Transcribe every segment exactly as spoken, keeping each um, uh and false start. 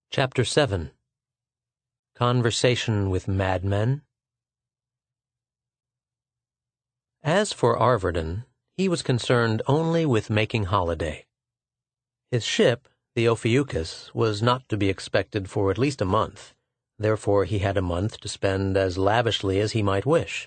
Chapter seven. Conversation with Madmen. As for Arvardin, he was concerned only with making holiday. His ship, the Ophiuchus, was not to be expected for at least a month, therefore he had a month to spend as lavishly as he might wish.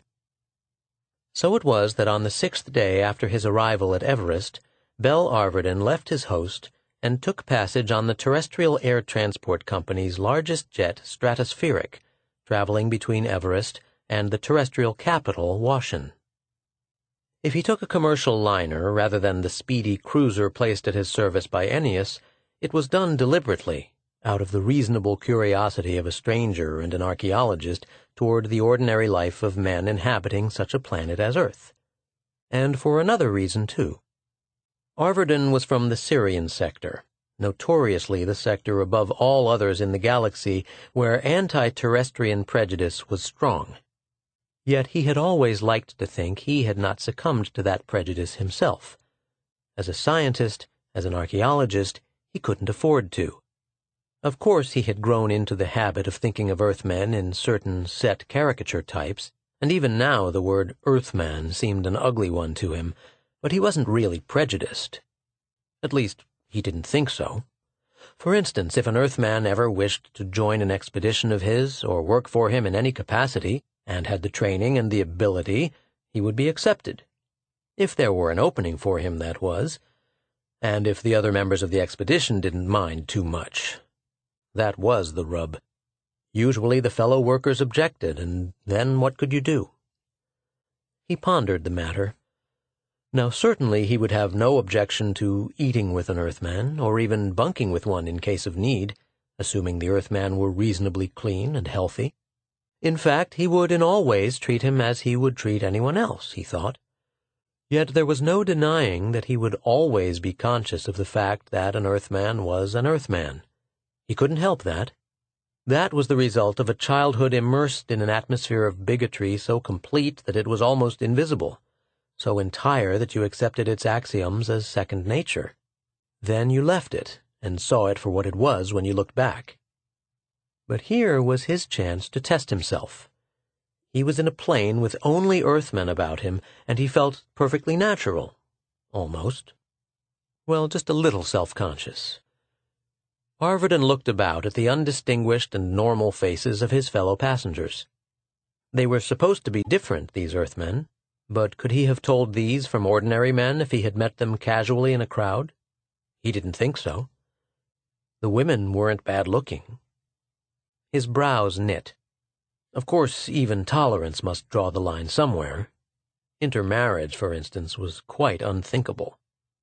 So it was that on the sixth day after his arrival at Everest, Bel Arvardin left his host and took passage on the Terrestrial Air Transport Company's largest jet, Stratospheric, traveling between Everest and the terrestrial capital, Washin. If he took a commercial liner rather than the speedy cruiser placed at his service by Ennius, it was done deliberately, out of the reasonable curiosity of a stranger and an archaeologist toward the ordinary life of men inhabiting such a planet as Earth. And for another reason, too. Arvardin was from the Sirian sector, notoriously the sector above all others in the galaxy where anti-terrestrian prejudice was strong. Yet he had always liked to think he had not succumbed to that prejudice himself. As a scientist, as an archaeologist, he couldn't afford to. Of course he had grown into the habit of thinking of Earthmen in certain set caricature types, and even now the word Earthman seemed an ugly one to him, but he wasn't really prejudiced. At least, he didn't think so. For instance, if an Earthman ever wished to join an expedition of his or work for him in any capacity, and had the training and the ability, he would be accepted. If there were an opening for him, that was, and if the other members of the expedition didn't mind too much. That was the rub. Usually the fellow workers objected, and then what could you do? He pondered the matter. Now certainly he would have no objection to eating with an Earthman, or even bunking with one in case of need, assuming the Earthman were reasonably clean and healthy. In fact, he would in all ways treat him as he would treat anyone else, he thought. Yet there was no denying that he would always be conscious of the fact that an Earthman was an Earthman. He couldn't help that. That was the result of a childhood immersed in an atmosphere of bigotry so complete that it was almost invisible, so entire that you accepted its axioms as second nature. Then you left it, and saw it for what it was when you looked back. But here was his chance to test himself. He was in a plane with only Earthmen about him, and he felt perfectly natural. Almost. Well, just a little self-conscious. Arvardin looked about at the undistinguished and normal faces of his fellow passengers. They were supposed to be different, these Earthmen, but could he have told these from ordinary men if he had met them casually in a crowd? He didn't think so. The women weren't bad-looking. His brows knit. Of course, even tolerance must draw the line somewhere. Intermarriage, for instance, was quite unthinkable.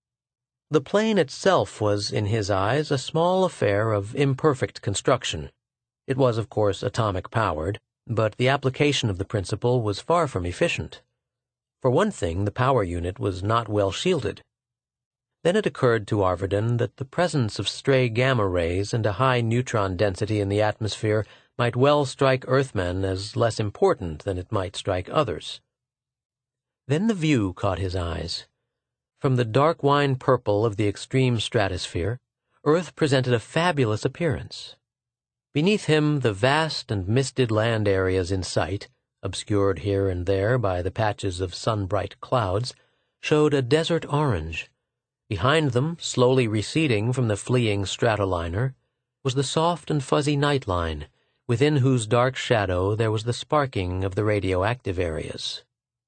The plane itself was, in his eyes, a small affair of imperfect construction. It was, of course, atomic-powered, but the application of the principle was far from efficient. For one thing, the power unit was not well shielded. Then it occurred to Arvardin that the presence of stray gamma rays and a high neutron density in the atmosphere might well strike Earthmen as less important than it might strike others. Then the view caught his eyes. From the dark wine purple of the extreme stratosphere, Earth presented a fabulous appearance. Beneath him, the vast and misted land areas in sight, obscured here and there by the patches of sun-bright clouds, showed a desert orange. Behind them, slowly receding from the fleeing stratoliner, was the soft and fuzzy night line, within whose dark shadow there was the sparking of the radioactive areas.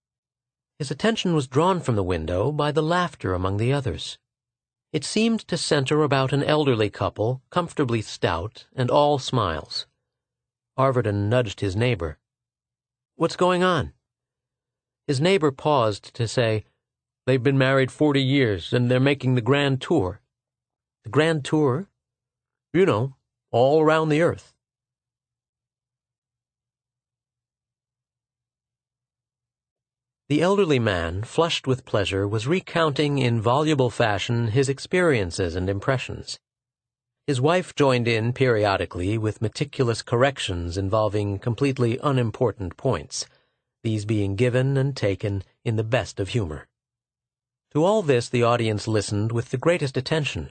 His attention was drawn from the window by the laughter among the others. It seemed to center about an elderly couple, comfortably stout, and all smiles. Arvardin nudged his neighbor. "What's going on?" His neighbor paused to say, "They've been married forty years, and they're making the Grand Tour." "The Grand Tour?" "You know, all around the Earth." The elderly man, flushed with pleasure, was recounting in voluble fashion his experiences and impressions. His wife joined in periodically with meticulous corrections involving completely unimportant points, these being given and taken in the best of humor. To all this the audience listened with the greatest attention.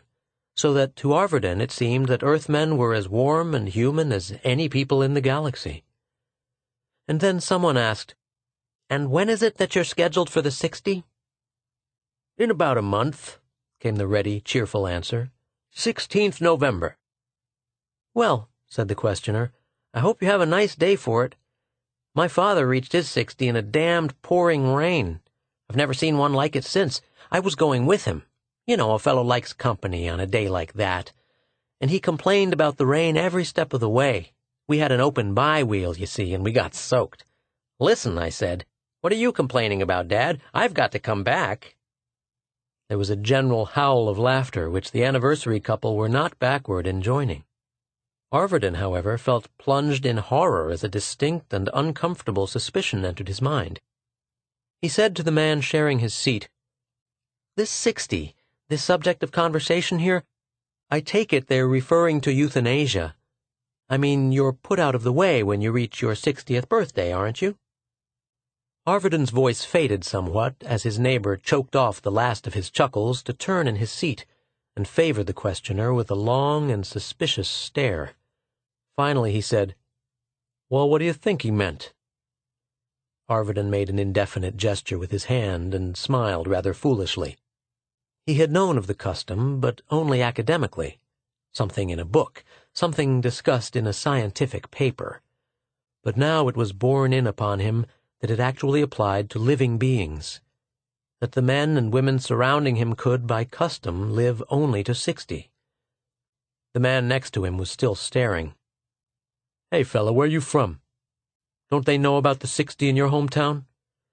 so that to Arverdin it seemed that Earthmen were as warm and human as any people in the galaxy. And then someone asked, "And when is it that you're scheduled for the sixty?" "In about a month," came the ready, cheerful answer. sixteenth November. "Well," said the questioner, "I hope you have a nice day for it. My father reached his sixty in a damned pouring rain. I've never seen one like it since. I was going with him. You know, a fellow likes company on a day like that. And he complained about the rain every step of the way. We had an open bi-wheel, you see, and we got soaked. 'Listen,' I said, 'what are you complaining about, Dad? I've got to come back.'" There was a general howl of laughter, which the anniversary couple were not backward in joining. Arverdin, however, felt plunged in horror as a distinct and uncomfortable suspicion entered his mind. He said to the man sharing his seat, "This sixty, this subject of conversation here, I take it they're referring to euthanasia. I mean, you're put out of the way when you reach your sixtieth birthday, aren't you?" Arverdin's voice faded somewhat as his neighbor choked off the last of his chuckles to turn in his seat and favor the questioner with a long and suspicious stare. Finally he said, "Well, what do you think he meant?" Arverdin made an indefinite gesture with his hand and smiled rather foolishly. He had known of the custom, but only academically. Something in a book, something discussed in a scientific paper. But now it was borne in upon him that it actually applied to living beings, that the men and women surrounding him could, by custom, live only to sixty. The man next to him was still staring. "Hey, fella, where you from? Don't they know about the sixty in your hometown?"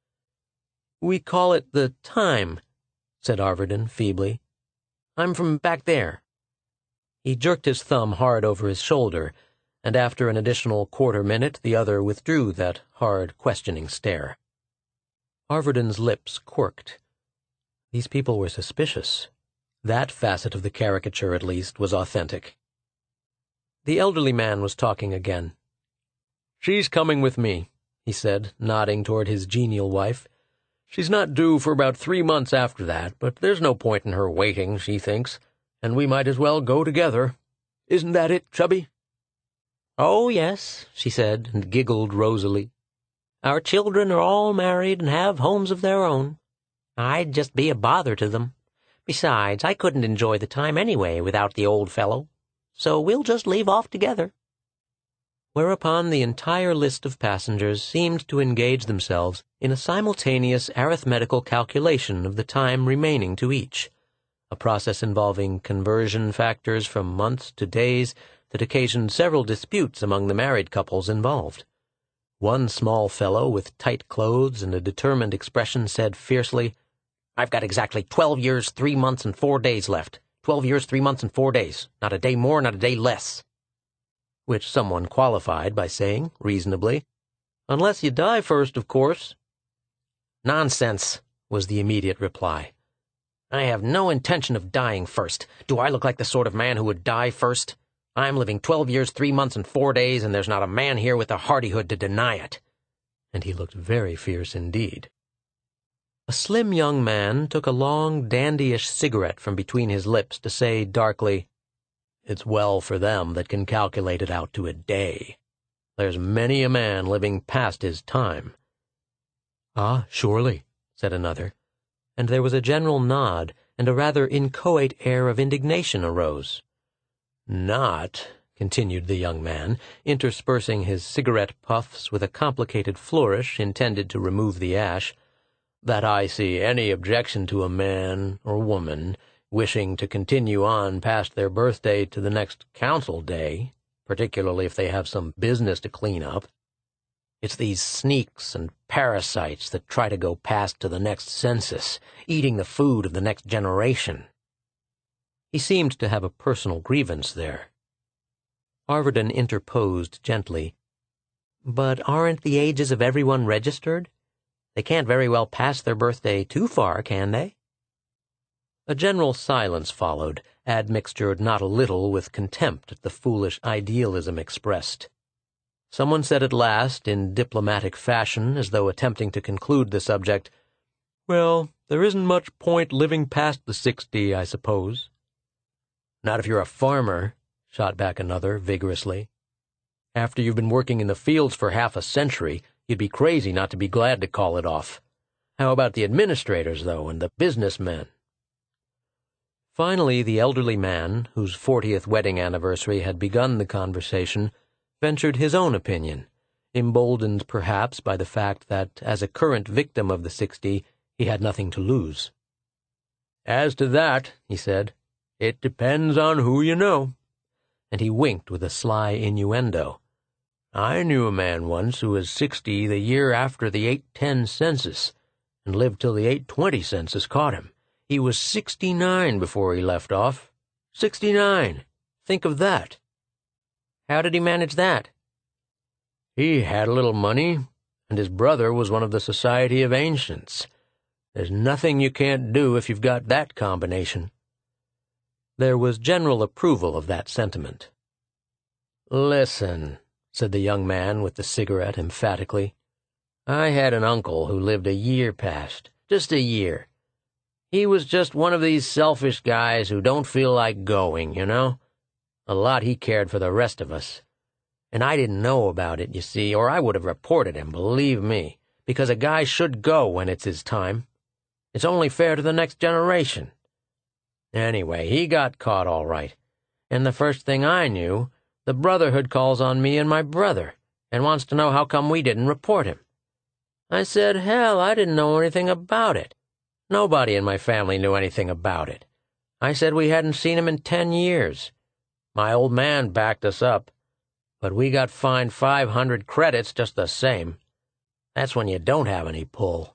"We call it the time," said Arverdin feebly. "I'm from back there." He jerked his thumb hard over his shoulder, and after an additional quarter minute the other withdrew that hard, questioning stare. Arverdin's lips quirked. These people were suspicious. That facet of the caricature, at least, was authentic. The elderly man was talking again. "She's coming with me," he said, nodding toward his genial wife. "She's not due for about three months after that, but there's no point in her waiting, she thinks, and we might as well go together. Isn't that it, Chubby?" "Oh, yes," she said, and giggled rosily. "Our children are all married and have homes of their own. I'd just be a bother to them. Besides, I couldn't enjoy the time anyway without the old fellow. So we'll just leave off together." Whereupon the entire list of passengers seemed to engage themselves in a simultaneous arithmetical calculation of the time remaining to each, a process involving conversion factors from months to days that occasioned several disputes among the married couples involved. One small fellow with tight clothes and a determined expression said fiercely, "I've got exactly twelve years, three months, and four days left. Twelve years, three months, and four days. Not a day more, not a day less." Which someone qualified by saying, reasonably, "Unless you die first, of course." "Nonsense," was the immediate reply. "I have no intention of dying first. Do I look like the sort of man who would die first? I'm living twelve years, three months, and four days, and there's not a man here with the hardihood to deny it." And he looked very fierce indeed. A slim young man took a long, dandyish cigarette from between his lips to say darkly, "It's well for them that can calculate it out to a day. There's many a man living past his time." "Ah, surely," said another, and there was a general nod, and a rather inchoate air of indignation arose. "Not," continued the young man, interspersing his cigarette puffs with a complicated flourish intended to remove the ash, "that I see any objection to a man or woman wishing to continue on past their birthday to the next council day, particularly if they have some business to clean up. It's these sneaks and parasites that try to go past to the next census, eating the food of the next generation." He seemed to have a personal grievance there. Arverdin interposed gently, "But aren't the ages of everyone registered? They can't very well pass their birthday too far, can they?" A general silence followed, admixtured not a little with contempt at the foolish idealism expressed. Someone said at last, in diplomatic fashion, as though attempting to conclude the subject, "Well, there isn't much point living past the sixty, I suppose." Not if you're a farmer, shot back another vigorously. After you've been working in the fields for half a century, you'd be crazy not to be glad to call it off. How about the administrators, though, and the businessmen? Finally, the elderly man, whose fortieth wedding anniversary had begun the conversation, ventured his own opinion, emboldened perhaps by the fact that, as a current victim of the sixty, he had nothing to lose. "As to that," he said, "it depends on who you know." And he winked with a sly innuendo. "I knew a man once who was sixty the year after the eight ten census, and lived till the eight twenty census caught him. He was sixty-nine before he left off. Sixty-nine. Think of that." "How did he manage that?" "He had a little money, and his brother was one of the Society of Ancients. There's nothing you can't do if you've got that combination." There was general approval of that sentiment. "Listen," said the young man with the cigarette emphatically. "I had an uncle who lived a year past, just a year. He was just one of these selfish guys who don't feel like going, you know? A lot he cared for the rest of us. And I didn't know about it, you see, or I would have reported him, believe me, because a guy should go when it's his time. It's only fair to the next generation. Anyway, he got caught all right, and the first thing I knew, the Brotherhood calls on me and my brother, and wants to know how come we didn't report him. I said, hell, I didn't know anything about it. Nobody in my family knew anything about it. I said we hadn't seen him in ten years. My old man backed us up, but we got fined five hundred credits just the same. That's when you don't have any pull."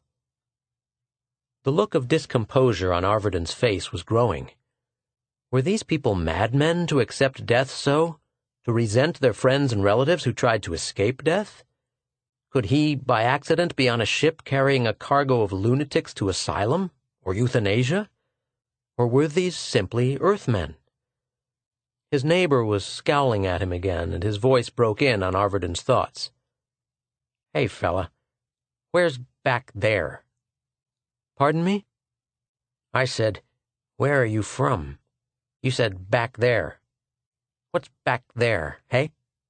The look of discomposure on Arverdon's face was growing. Were these people madmen to accept death so? To resent their friends and relatives who tried to escape death? Could he, by accident, be on a ship carrying a cargo of lunatics to asylum, or euthanasia? Or were these simply Earthmen? His neighbor was scowling at him again, and his voice broke in on Arverdon's thoughts. "Hey, fella, where's back there?" "Pardon me?" "I said, where are you from? You said back there. What's back there, hey?"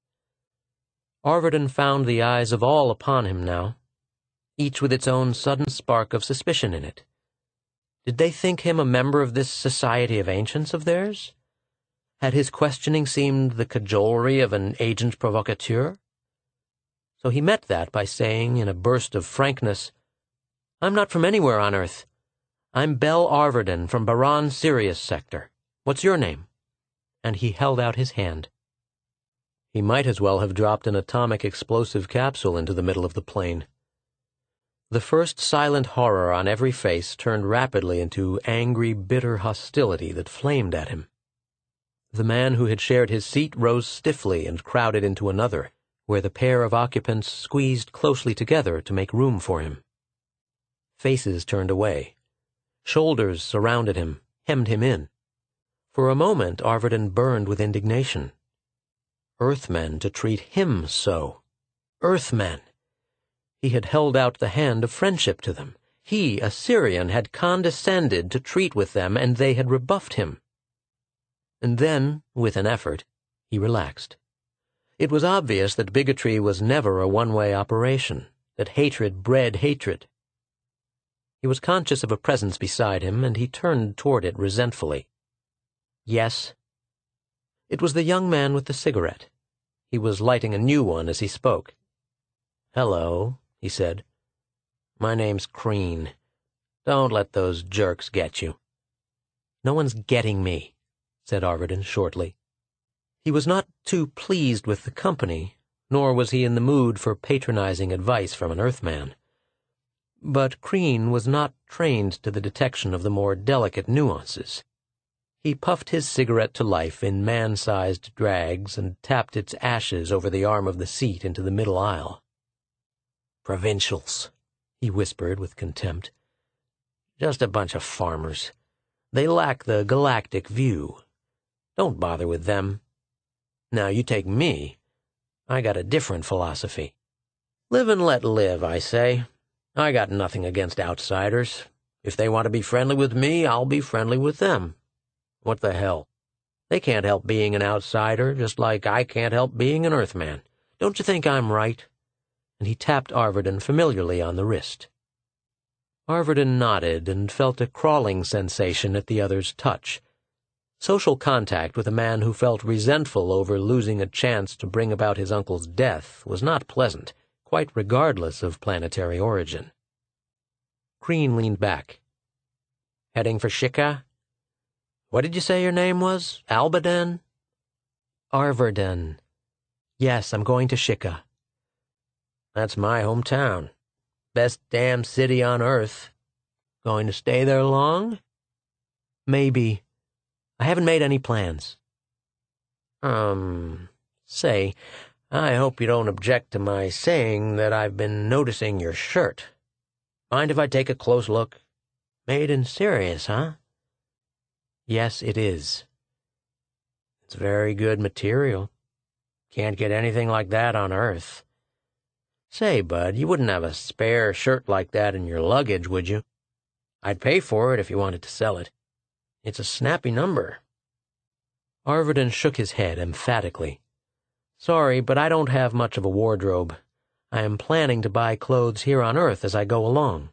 Arverdon found the eyes of all upon him now, each with its own sudden spark of suspicion in it. Did they think him a member of this Society of Ancients of theirs? Had his questioning seemed the cajolery of an agent provocateur? So he met that by saying, in a burst of frankness, "I'm not from anywhere on Earth. I'm Bel Arverdon from Baran Sirius sector. What's your name?" And he held out his hand. He might as well have dropped an atomic explosive capsule into the middle of the plain. The first silent horror on every face turned rapidly into angry, bitter hostility that flamed at him. The man who had shared his seat rose stiffly and crowded into another, where the pair of occupants squeezed closely together to make room for him. Faces turned away. Shoulders surrounded him, hemmed him in. For a moment Arverdon burned with indignation. Earthmen to treat him so. Earthmen! He had held out the hand of friendship to them. He, a Sirian, had condescended to treat with them, and they had rebuffed him. And then, with an effort, he relaxed. It was obvious that bigotry was never a one-way operation, that hatred bred hatred. He was conscious of a presence beside him, and he turned toward it resentfully. "Yes?" It was the young man with the cigarette. He was lighting a new one as he spoke. "Hello," he said. "My name's Crean. Don't let those jerks get you." "No one's getting me," said Arverdon shortly. He was not too pleased with the company, nor was he in the mood for patronizing advice from an Earthman. But Crean was not trained to the detection of the more delicate nuances. He puffed his cigarette to life in man-sized drags and tapped its ashes over the arm of the seat into the middle aisle. "Provincials," he whispered with contempt. "Just a bunch of farmers. They lack the galactic view. Don't bother with them. Now you take me. I got a different philosophy. Live and let live, I say. I got nothing against outsiders. If they want to be friendly with me, I'll be friendly with them. What the hell?" They can't help being an outsider, just like I can't help being an Earthman. Don't you think I'm right?" And he tapped Arverdon familiarly on the wrist. Arverdon nodded and felt a crawling sensation at the other's touch. Social contact with a man who felt resentful over losing a chance to bring about his uncle's death was not pleasant, quite regardless of planetary origin. Crean leaned back. "Heading for Shika? What did you say your name was? Albadan?" "Arverdon. Yes, I'm going to Shika." "That's my hometown. Best damn city on Earth. Going to stay there long?" "Maybe. I haven't made any plans." Um, say, I hope you don't object to my saying that I've been noticing your shirt. Mind if I take a close look? Made in Sirius, huh?" "Yes, it is." "It's very good material. Can't get anything like that on Earth. Say, bud, you wouldn't have a spare shirt like that in your luggage, would you? I'd pay for it if you wanted to sell it. It's a snappy number." Arverdon shook his head emphatically. "Sorry, but I don't have much of a wardrobe. I am planning to buy clothes here on Earth as I go along."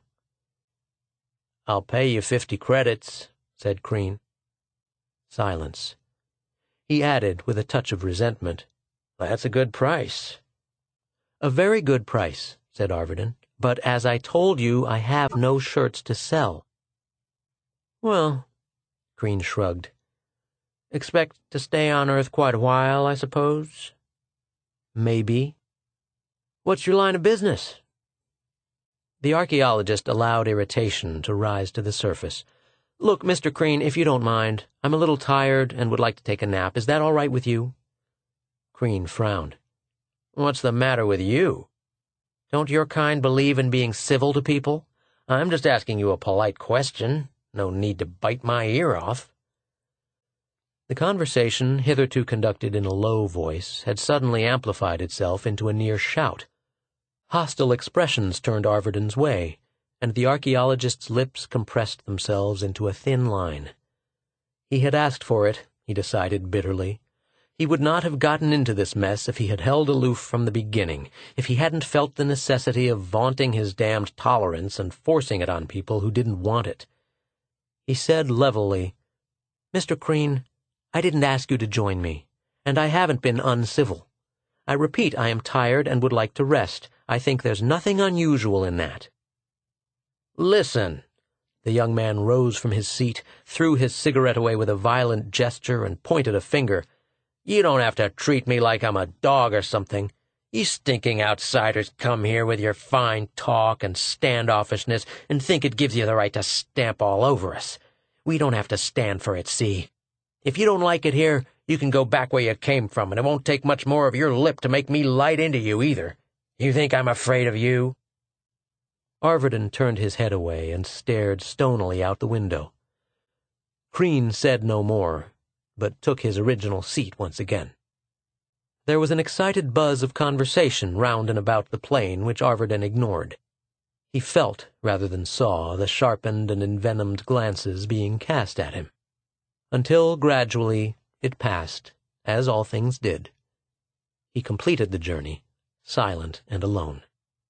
"I'll pay you fifty credits," said Crean. Silence. He added, with a touch of resentment, "That's a good price." "A very good price," said Arverdon, "but as I told you, I have no shirts to sell." "Well," Crean shrugged. "Expect to stay on Earth quite a while, I suppose?" "Maybe." "What's your line of business?" The archaeologist allowed irritation to rise to the surface. "Look, Mister Crean, if you don't mind, I'm a little tired and would like to take a nap. Is that all right with you?" Crean frowned. "What's the matter with you? Don't your kind believe in being civil to people? I'm just asking you a polite question. No need to bite my ear off." The conversation, hitherto conducted in a low voice, had suddenly amplified itself into a near shout. Hostile expressions turned Arverdon's way, and the archaeologist's lips compressed themselves into a thin line. He had asked for it, he decided bitterly. He would not have gotten into this mess if he had held aloof from the beginning, if he hadn't felt the necessity of vaunting his damned tolerance and forcing it on people who didn't want it. He said levelly, "Mister Crean, I didn't ask you to join me, and I haven't been uncivil. I repeat, I am tired and would like to rest. I think there's nothing unusual in that." "Listen." The young man rose from his seat, threw his cigarette away with a violent gesture, and pointed a finger. "You don't have to treat me like I'm a dog or something. You stinking outsiders come here with your fine talk and standoffishness and think it gives you the right to stamp all over us. We don't have to stand for it, see? If you don't like it here, you can go back where you came from, and it won't take much more of your lip to make me light into you either. You think I'm afraid of you?" Arverdon turned his head away and stared stonily out the window. Crean said no more, but took his original seat once again. There was an excited buzz of conversation round and about the plane which Arverdon ignored. He felt, rather than saw, the sharpened and envenomed glances being cast at him. Until, gradually, it passed, as all things did. He completed the journey, silent and alone.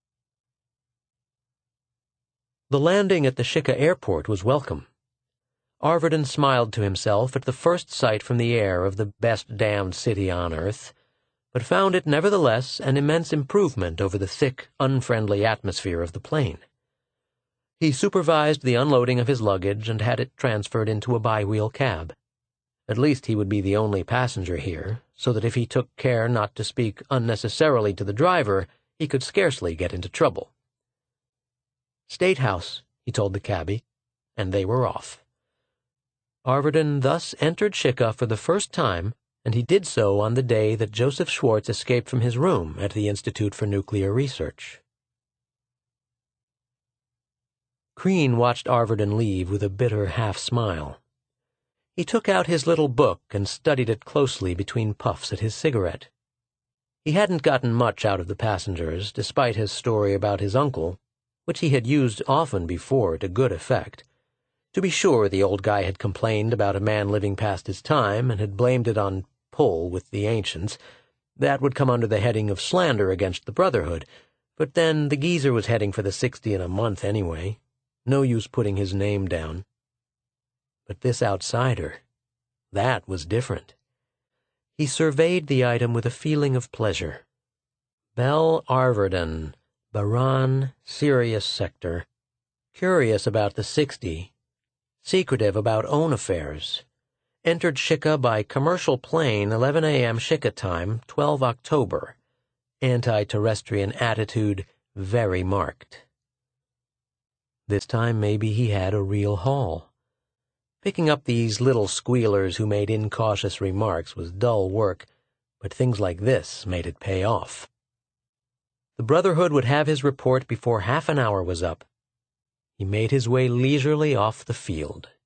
The landing at the Shika airport was welcome. Arverdon smiled to himself at the first sight from the air of the best damned city on Earth, but found it nevertheless an immense improvement over the thick, unfriendly atmosphere of the plane. He supervised the unloading of his luggage and had it transferred into a bi-wheel cab. At least he would be the only passenger here, so that if he took care not to speak unnecessarily to the driver, he could scarcely get into trouble. "State House," he told the cabbie, and they were off. Arverdon thus entered Shika for the first time, and he did so on the day that Joseph Schwartz escaped from his room at the Institute for Nuclear Research. Crean watched Arverdon leave with a bitter half-smile. He took out his little book and studied it closely between puffs at his cigarette. He hadn't gotten much out of the passengers, despite his story about his uncle, which he had used often before to good effect. To be sure, the old guy had complained about a man living past his time and had blamed it on pull with the ancients. That would come under the heading of slander against the Brotherhood, but then the geezer was heading for the sixty in a month anyway. No use putting his name down. But this outsider, that was different. He surveyed the item with a feeling of pleasure. Belle Arverdon, Baran, Sirius Sector. Curious about the sixty. Secretive about own affairs. Entered Shika by commercial plane, eleven a m Shika time, twelve October. Anti-terrestrian attitude very marked. This time maybe he had a real haul. Picking up these little squealers who made incautious remarks was dull work, but things like this made it pay off. The Brotherhood would have his report before half an hour was up. He made his way leisurely off the field.